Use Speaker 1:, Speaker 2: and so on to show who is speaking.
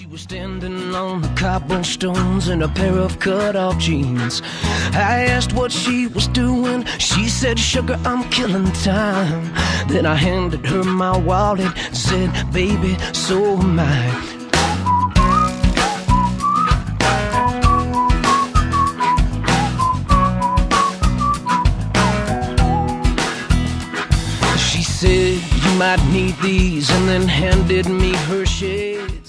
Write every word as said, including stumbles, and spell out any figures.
Speaker 1: She was standing on the cobblestones in a pair of cut-off jeans. I asked what she was doing. She said, "Sugar, I'm killing time." Then I handed her my wallet, said, "Baby, so am I." She said, "You might need these," and then handed me her shades.